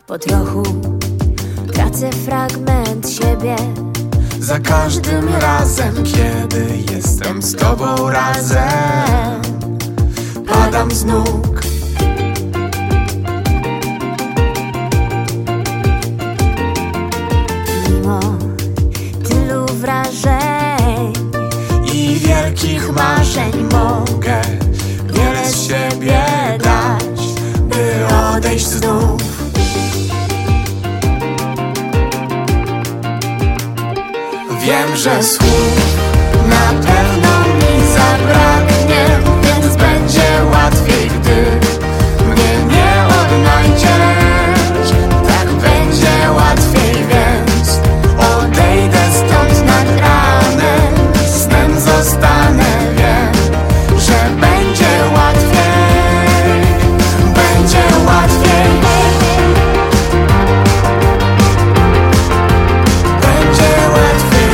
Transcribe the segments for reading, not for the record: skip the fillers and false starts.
Po trochu tracę fragment siebie. Za każdym razem, kiedy jestem z tobą razem, padam z nóg. Mimo tylu wrażeń i wielkich marzeń mogę wiele z siebie dać, by odejść znów. Wiem, że słów na pewno mi zabraknie, więc będzie łatwiej, gdy mnie nie odnajdziesz. Tak będzie łatwiej, więc odejdę stąd nad ranem. Snem zostanę, wiem, że będzie łatwiej. Będzie łatwiej. Będzie łatwiej.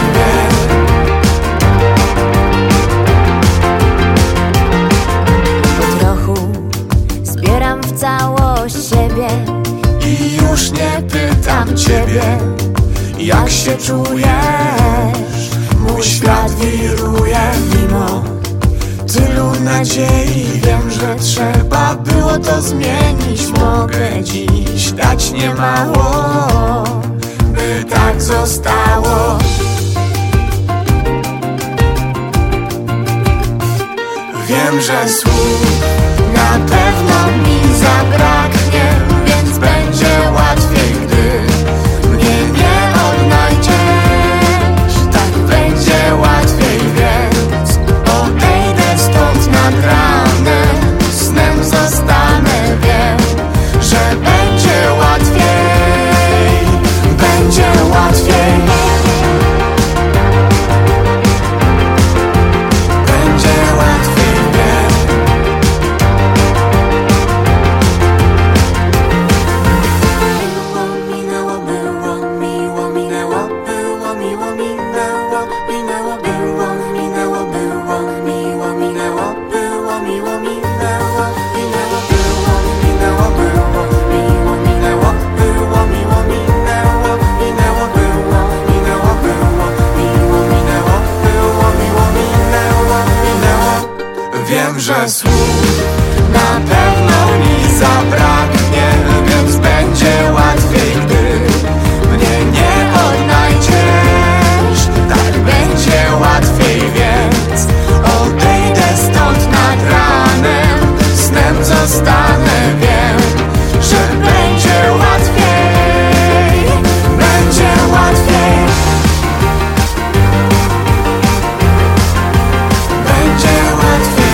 Całość siebie i już nie pytam ciebie, jak się czujesz. Mój świat wiruje mimo tylu nadziei. Wiem, że trzeba było to zmienić. Mogę dziś dać niemało, by tak zostało. Wiem, że słów na pewno mi zabraknie, więc będzie łatwiej, gdy mnie nie odnajdziesz. Tak będzie łatwiej, więc odejdę stąd nad ranem. Snem zostanę, wiem, że będzie łatwiej. Będzie łatwiej. Będzie łatwiej. Wiem, że słów na pewno mi zabraknie, więc będzie łatwiej, gdy mnie nie odnajdziesz. Tak będzie łatwiej, więc odejdę stąd nad ranem. Snem zostanę, wiem, że będzie łatwiej. Będzie łatwiej. Będzie łatwiej.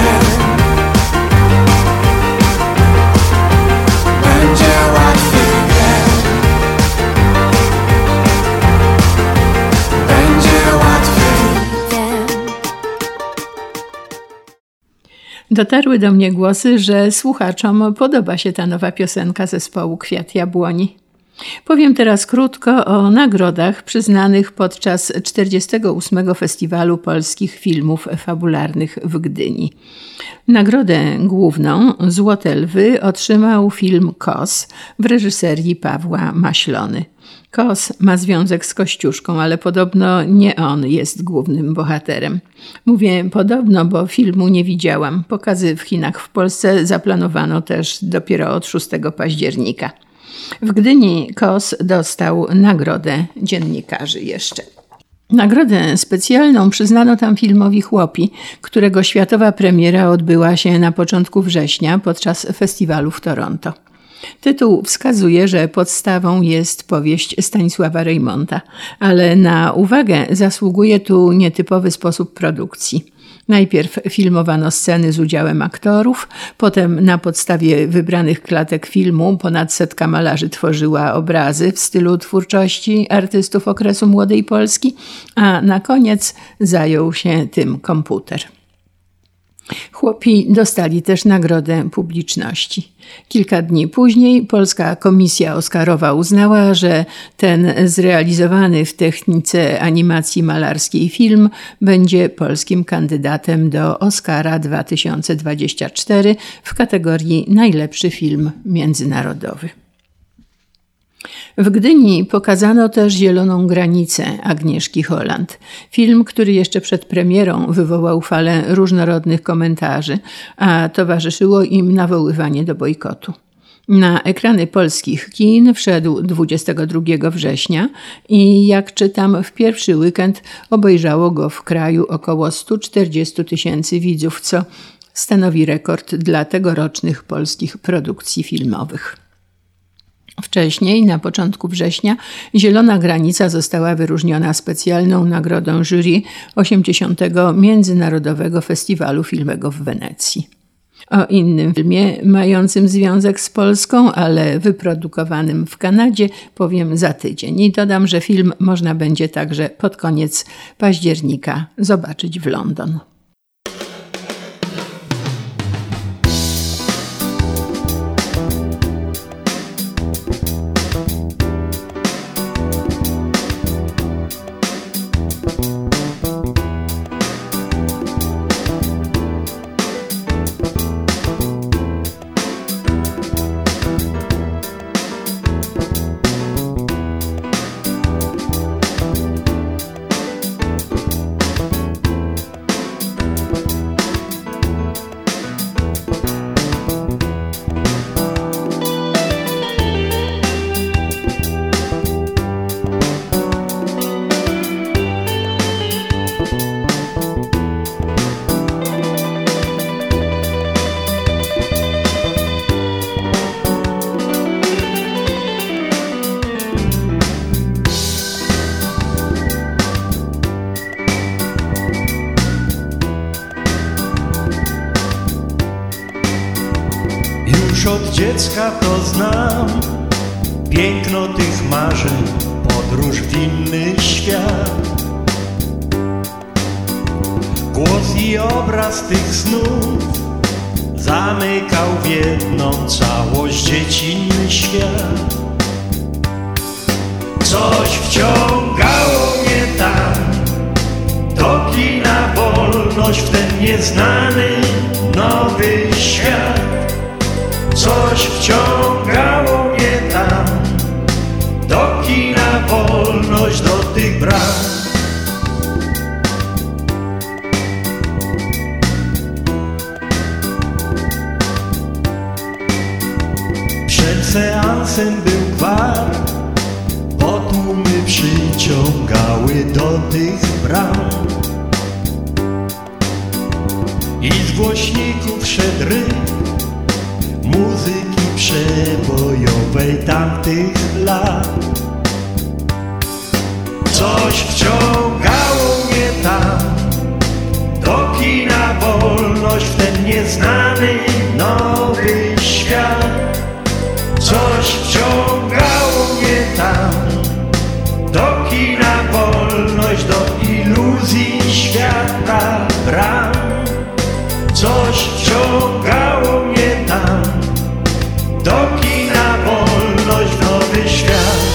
Dotarły do mnie głosy, że słuchaczom podoba się ta nowa piosenka zespołu Kwiat Jabłoni. Powiem teraz krótko o nagrodach przyznanych podczas 48. Festiwalu Polskich Filmów Fabularnych w Gdyni. Nagrodę główną Złote Lwy otrzymał film Kos w reżyserii Pawła Maślony. Kos ma związek z Kościuszką, ale podobno nie on jest głównym bohaterem. Mówię podobno, bo filmu nie widziałam. Pokazy w Chinach w Polsce zaplanowano też dopiero od 6 października. W Gdyni Kos dostał nagrodę dziennikarzy jeszcze. Nagrodę specjalną przyznano tam filmowi Chłopi, którego światowa premiera odbyła się na początku września podczas festiwalu w Toronto. Tytuł wskazuje, że podstawą jest powieść Stanisława Rejmonta, ale na uwagę zasługuje tu nietypowy sposób produkcji. Najpierw filmowano sceny z udziałem aktorów, potem na podstawie wybranych klatek filmu ponad 100 malarzy tworzyła obrazy w stylu twórczości artystów okresu Młodej Polski, a na koniec zajął się tym komputer. Chłopi dostali też nagrodę publiczności. Kilka dni później Polska Komisja Oscarowa uznała, że ten zrealizowany w technice animacji malarskiej film będzie polskim kandydatem do Oscara 2024 w kategorii Najlepszy film międzynarodowy. W Gdyni pokazano też Zieloną granicę Agnieszki Holland. Film, który jeszcze przed premierą wywołał falę różnorodnych komentarzy, a towarzyszyło im nawoływanie do bojkotu. Na ekrany polskich kin wszedł 22 września i jak czytam, w pierwszy weekend obejrzało go w kraju około 140 000 widzów, co stanowi rekord dla tegorocznych polskich produkcji filmowych. Wcześniej, na początku września, Zielona granica została wyróżniona specjalną nagrodą jury 80. Międzynarodowego Festiwalu Filmowego w Wenecji. O innym filmie mającym związek z Polską, ale wyprodukowanym w Kanadzie, powiem za tydzień. I dodam, że film można będzie także pod koniec października zobaczyć w London. Już od dziecka to znam piękno tych marzeń, podróż w inny świat. Głos i obraz tych snów zamykał w jedną całość dziecinny świat. Coś wciągało mnie tam, do kina wolność, w ten nieznany nowy świat. Coś wciągało mnie tam, do kina wolność, do tych bram. Przed seansem był gwar, bo tłumy przyciągały do tych bram. I z głośników szedł ryk muzyki przebojowej tamtych lat. Coś wciągało mnie tam, do kina wolność, w ten nieznany nowy świat. Coś wciągało mnie tam, do kina wolność, do iluzji świata bram. Coś wciągało mnie tam, do kina wolność, w nowy świat.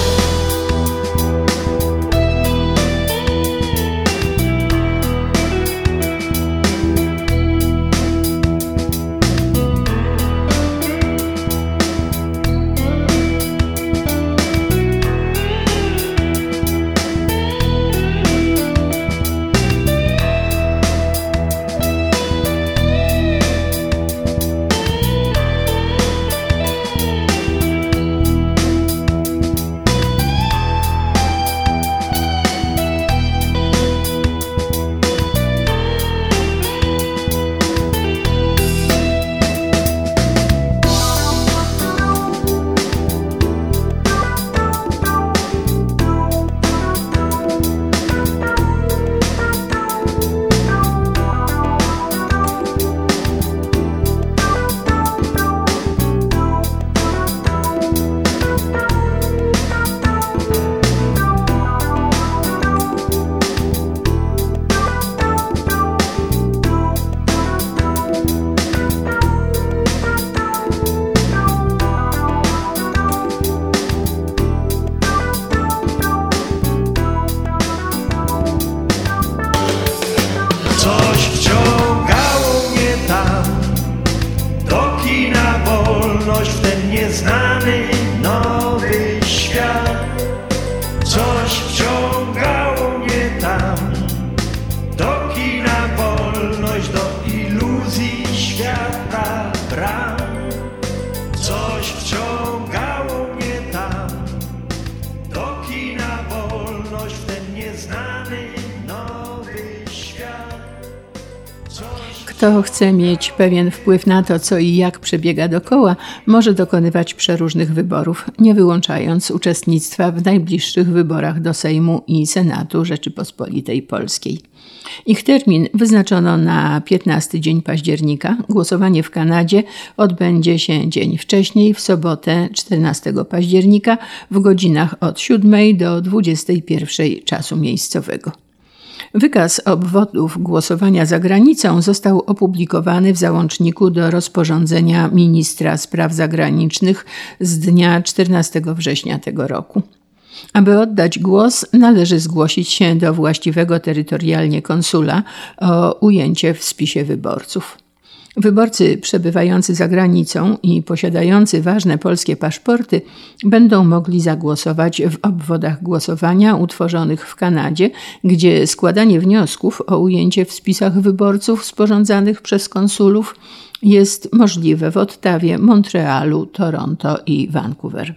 Kto chce mieć pewien wpływ na to, co i jak przebiega dokoła, może dokonywać przeróżnych wyborów, nie wyłączając uczestnictwa w najbliższych wyborach do Sejmu i Senatu Rzeczypospolitej Polskiej. Ich termin wyznaczono na 15 dzień października. Głosowanie w Kanadzie odbędzie się dzień wcześniej, w sobotę 14 października w godzinach od 7 do 21 czasu miejscowego. Wykaz obwodów głosowania za granicą został opublikowany w załączniku do rozporządzenia ministra spraw zagranicznych z dnia 14 września tego roku. Aby oddać głos, należy zgłosić się do właściwego terytorialnie konsula o ujęcie w spisie wyborców. Wyborcy przebywający za granicą i posiadający ważne polskie paszporty będą mogli zagłosować w obwodach głosowania utworzonych w Kanadzie, gdzie składanie wniosków o ujęcie w spisach wyborców sporządzanych przez konsulów jest możliwe w Ottawie, Montrealu, Toronto i Vancouver.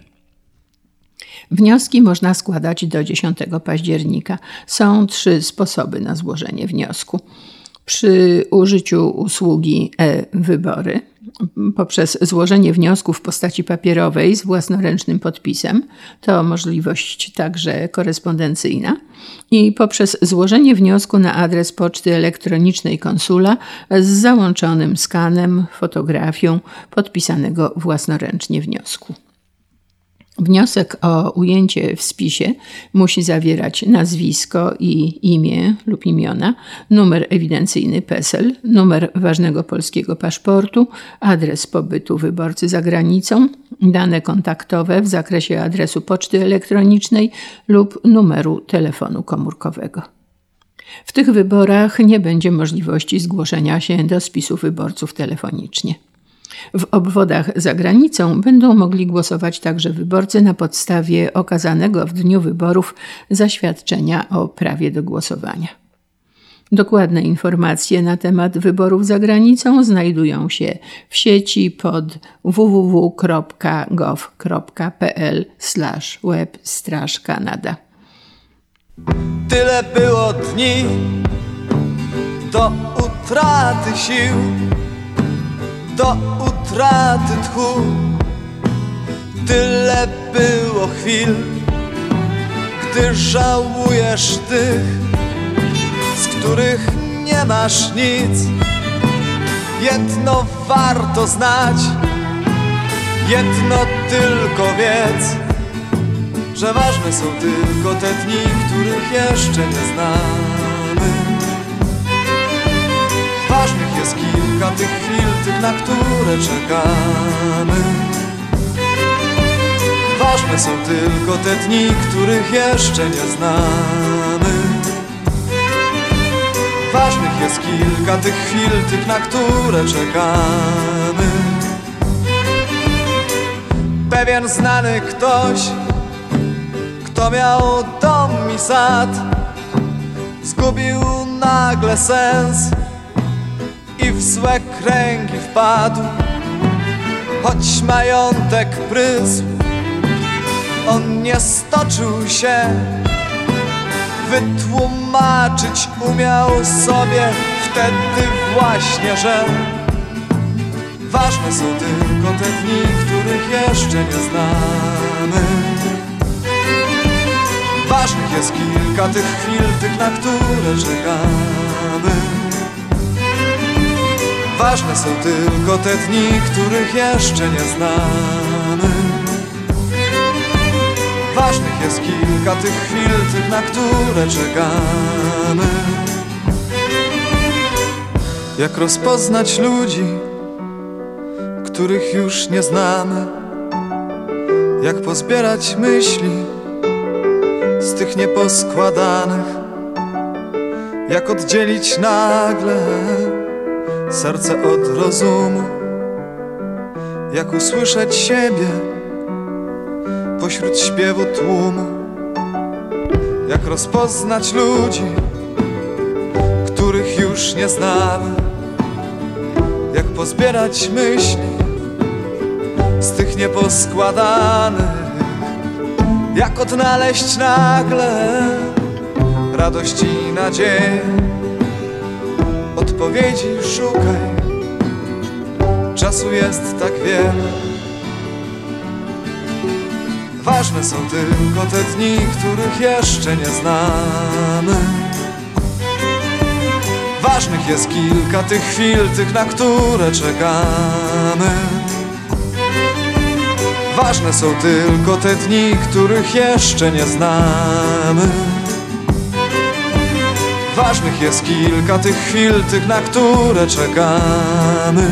Wnioski można składać do 10 października. Są 3 sposoby na złożenie wniosku. Przy użyciu usługi e-wybory poprzez złożenie wniosku w postaci papierowej z własnoręcznym podpisem, to możliwość także korespondencyjna, i poprzez złożenie wniosku na adres poczty elektronicznej konsula z załączonym skanem, fotografią podpisanego własnoręcznie wniosku. Wniosek o ujęcie w spisie musi zawierać nazwisko i imię lub imiona, numer ewidencyjny PESEL, numer ważnego polskiego paszportu, adres pobytu wyborcy za granicą, dane kontaktowe w zakresie adresu poczty elektronicznej lub numeru telefonu komórkowego. W tych wyborach nie będzie możliwości zgłoszenia się do spisu wyborców telefonicznie. W obwodach za granicą będą mogli głosować także wyborcy na podstawie okazanego w dniu wyborów zaświadczenia o prawie do głosowania. Dokładne informacje na temat wyborów za granicą znajdują się w sieci pod www.gov.pl/web/Kanada. Tyle było dni do utraty sił, do utraty tchu. Tyle było chwil, gdy żałujesz tych, z których nie masz nic. Jedno warto znać, jedno tylko wiedz, że ważne są tylko te dni, których jeszcze nie znamy. Ważnych jest kilka tych chwil, tych, na które czekamy. Ważne są tylko te dni, których jeszcze nie znamy. Ważnych jest kilka tych chwil, tych, na które czekamy. Pewien znany ktoś, kto miał dom i sad, zgubił nagle sens i w złe kręgi wpadł. Choć majątek prysł, on nie stoczył się, wytłumaczyć umiał sobie wtedy właśnie, że ważne są tylko te dni, których jeszcze nie znamy. Ważnych jest kilka tych chwil, tych, na które czekamy. Ważne są tylko te dni, których jeszcze nie znamy. Ważnych jest kilka tych chwil, tych, na które czekamy. Jak rozpoznać ludzi, których już nie znamy? Jak pozbierać myśli z tych nieposkładanych? Jak oddzielić nagle serce od rozumu? Jak usłyszeć siebie pośród śpiewu tłumu? Jak rozpoznać ludzi, których już nie znamy? Jak pozbierać myśli z tych nieposkładanych? Jak odnaleźć nagle radość i nadzieję? odpowiedzi szukaj. Czasu jest tak wiele. Ważne są tylko te dni, których jeszcze nie znamy. Ważnych jest kilka tych chwil, tych, na które czekamy. Ważne są tylko te dni, których jeszcze nie znamy. Ważnych jest kilka tych chwil, tych, na które czekamy.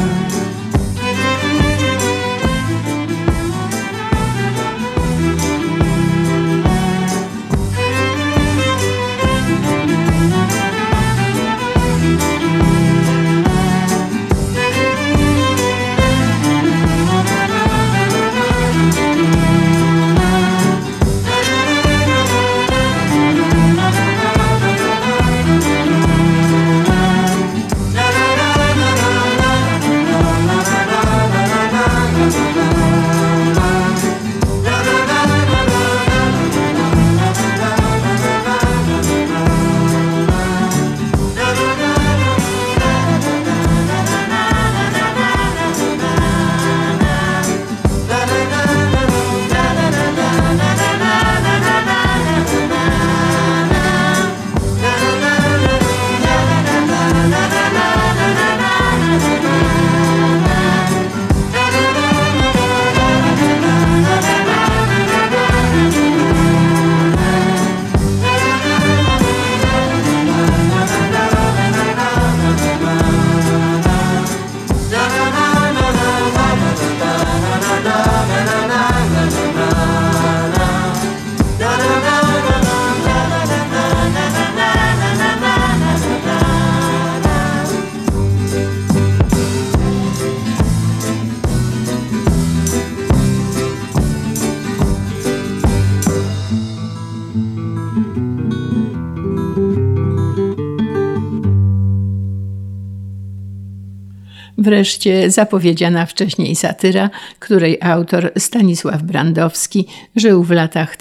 Wreszcie zapowiedziana wcześniej satyra, której autor Stanisław Brandowski żył w latach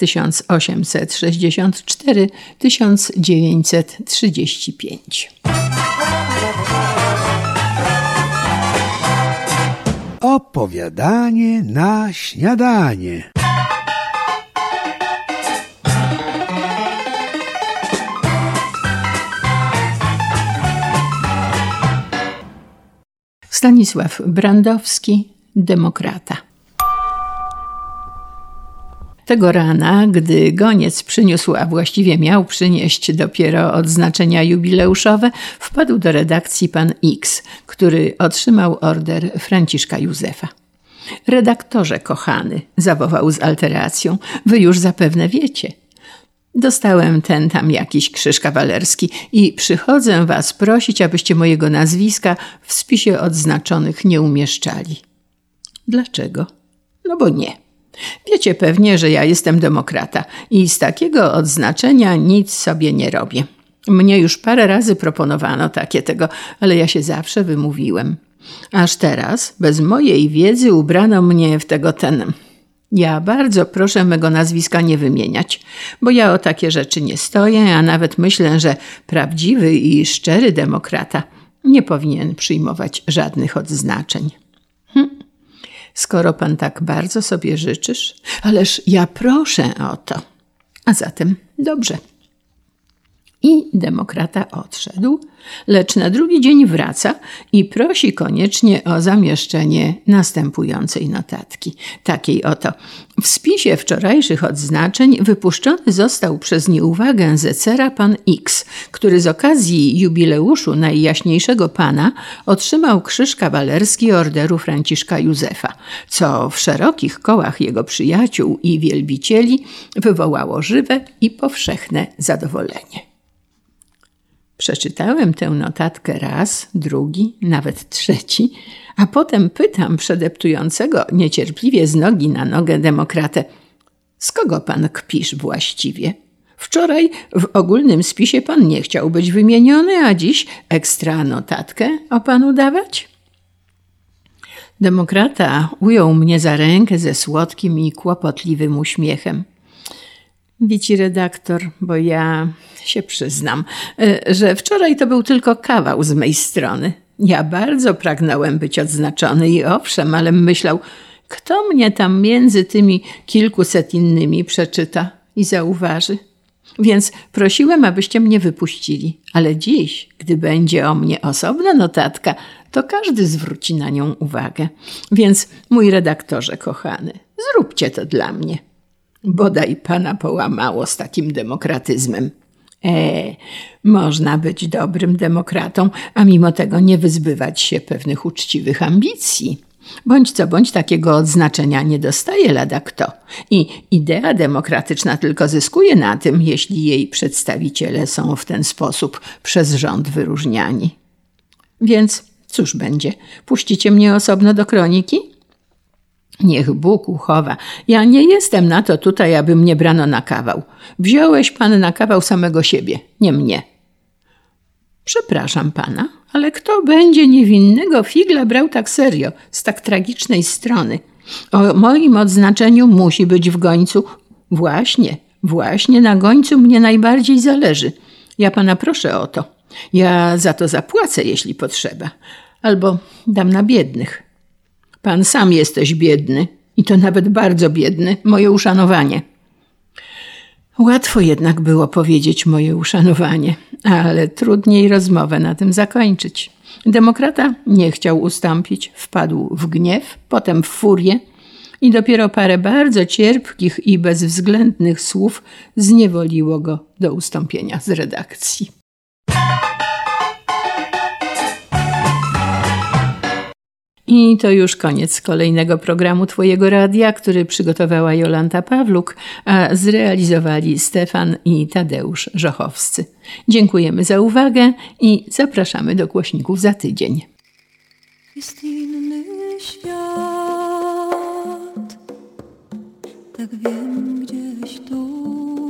1864–1935. Opowiadanie na śniadanie. Stanisław Brandowski, demokrata. Tego rana, gdy goniec przyniósł, a właściwie miał przynieść dopiero odznaczenia jubileuszowe, wpadł do redakcji pan X, który otrzymał order Franciszka Józefa. Redaktorze kochany, zawołał z alteracją, wy już zapewne wiecie. Dostałem ten tam jakiś krzyż kawalerski i przychodzę was prosić, abyście mojego nazwiska w spisie odznaczonych nie umieszczali. Dlaczego? No bo nie. Wiecie pewnie, że ja jestem demokrata i z takiego odznaczenia nic sobie nie robię. Mnie już parę razy proponowano takie tego, ale ja się zawsze wymówiłem. Aż teraz, bez mojej wiedzy, ubrano mnie w tego ten... Ja bardzo proszę mego nazwiska nie wymieniać, bo ja o takie rzeczy nie stoję, a nawet myślę, że prawdziwy i szczery demokrata nie powinien przyjmować żadnych odznaczeń. Skoro pan tak bardzo sobie życzysz, ależ ja proszę o to. A zatem dobrze. I demokrata odszedł, lecz na drugi dzień wraca i prosi koniecznie o zamieszczenie następującej notatki. Takiej oto. W spisie wczorajszych odznaczeń wypuszczony został przez nieuwagę zecera pan X, który z okazji jubileuszu Najjaśniejszego Pana otrzymał krzyż kawalerski orderu Franciszka Józefa, co w szerokich kołach jego przyjaciół i wielbicieli wywołało żywe i powszechne zadowolenie. Przeczytałem tę notatkę raz, drugi, nawet trzeci, a potem pytam przedeptującego niecierpliwie z nogi na nogę demokratę: z kogo pan kpisz właściwie? Wczoraj w ogólnym spisie pan nie chciał być wymieniony, a dziś ekstra notatkę o panu dawać? Demokrata ujął mnie za rękę ze słodkim i kłopotliwym uśmiechem. Wici redaktor, bo ja się przyznam, że wczoraj to był tylko kawał z mej strony. Ja bardzo pragnąłem być odznaczony i owszem, ale myślał, kto mnie tam między tymi kilkuset innymi przeczyta i zauważy. Więc prosiłem, abyście mnie wypuścili. Ale dziś, gdy będzie o mnie osobna notatka, to każdy zwróci na nią uwagę. Więc, mój redaktorze kochany, zróbcie to dla mnie. Bodaj pana połamało z takim demokratyzmem. Można być dobrym demokratą, a mimo tego nie wyzbywać się pewnych uczciwych ambicji. Bądź co bądź takiego odznaczenia nie dostaje lada kto. I idea demokratyczna tylko zyskuje na tym, jeśli jej przedstawiciele są w ten sposób przez rząd wyróżniani. Więc cóż będzie? Puścicie mnie osobno do kroniki? Niech Bóg uchowa. Ja nie jestem na to tutaj, aby mnie brano na kawał. Wziąłeś pan na kawał samego siebie, nie mnie. Przepraszam pana, ale kto będzie niewinnego figla brał tak serio, z tak tragicznej strony? O moim odznaczeniu musi być w gońcu. Właśnie na gońcu mnie najbardziej zależy. Ja pana proszę o to. Ja za to zapłacę, jeśli potrzeba. Albo dam na biednych. Pan sam jesteś biedny i to nawet bardzo biedny. Moje uszanowanie. Łatwo jednak było powiedzieć moje uszanowanie, ale trudniej rozmowę na tym zakończyć. Demokrata nie chciał ustąpić, wpadł w gniew, potem w furię i dopiero parę bardzo cierpkich i bezwzględnych słów zniewoliło go do ustąpienia z redakcji. I to już koniec kolejnego programu Twojego Radia, który przygotowała Jolanta Pawluk, a zrealizowali Stefan i Tadeusz Żochowscy. Dziękujemy za uwagę i zapraszamy do głośników za tydzień. Jest inny świat, tak wiem gdzieś tu,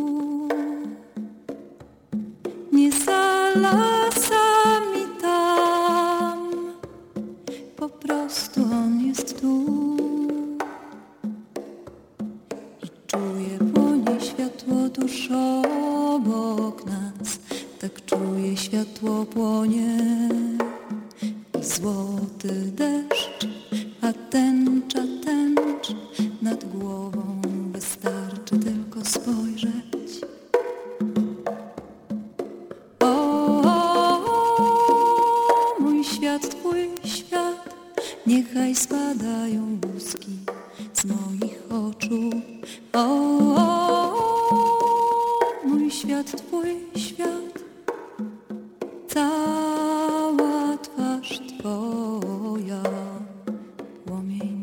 nie za lasami tam, po prostu on jest tu i czuję płonie światło tuż obok nas, tak czuję światło płonie i złoty deszcz, a tęcza nad głową, wystarczy tylko spojrzeć. Mój świat, twój świat, niechaj spadają łuski z moich oczu. Mój świat, twój świat, cała twarz twoja płomień.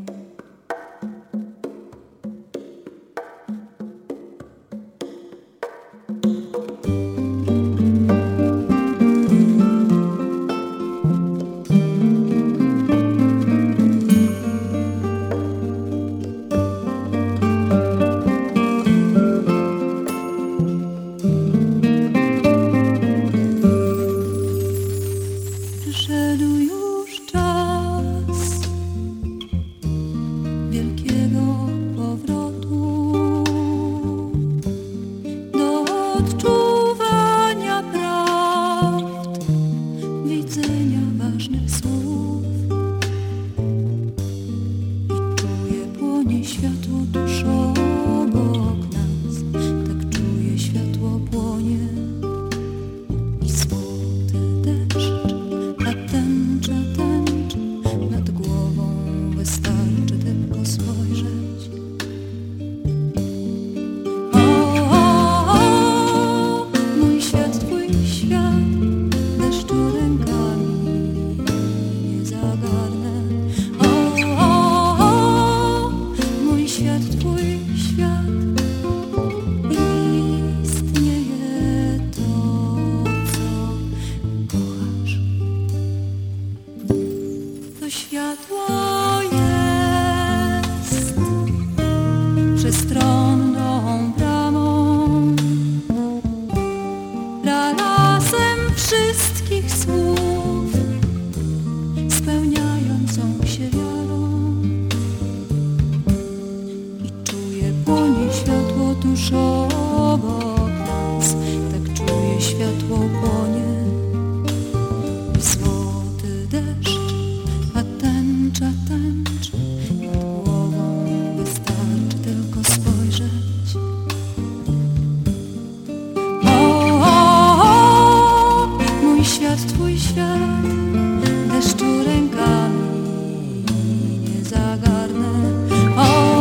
twój świat, deszczu rękami nie zagarnę. O,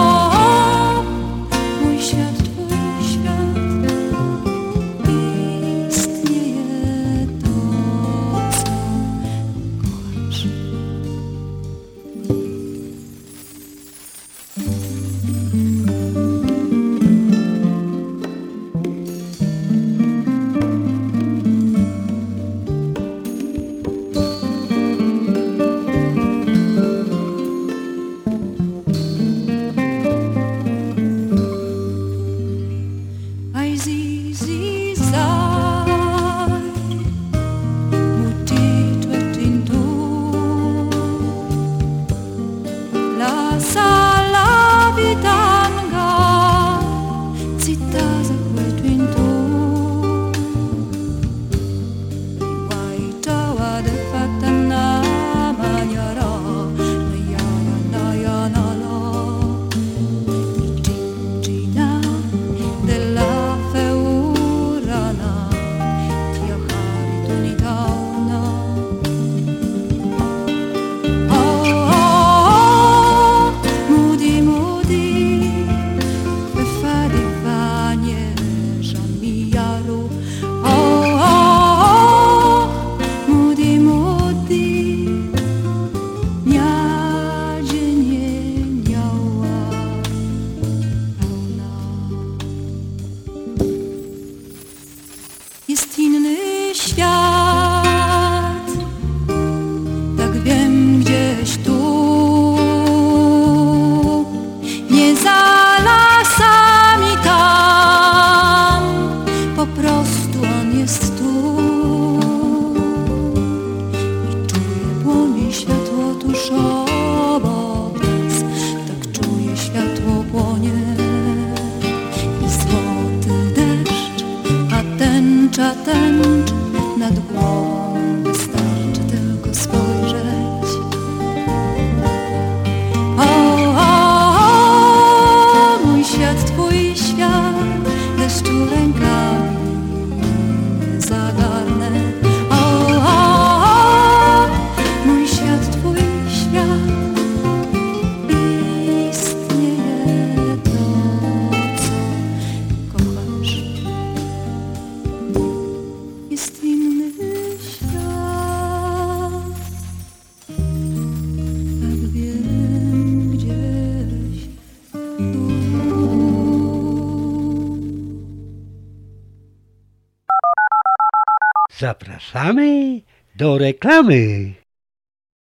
mój świat, twój świat, istnieje to, co kochasz. Ai zi zi zai, muti tuetin tu, la sala vitanga, zitta za quetuin tu, wai tawa de fatta na maniara, na ya na la, gina della jest inny świat, tak wiem, gdzieś tu, nie za lasami tam, po prostu on jest tu i czuję płomień, światło tuż obok nas, tak czuję, światło płonie i złoty deszcz, a tęcza nad głową, wystarczy tylko spojrzeć. Mój świat, twój świat, deszczu rękami nie zagarnę. Mój świat, twój świat, istnieje to, co kochasz. Jest inny świat, tak wiem, gdzieś tu. Zapraszamy do reklamy.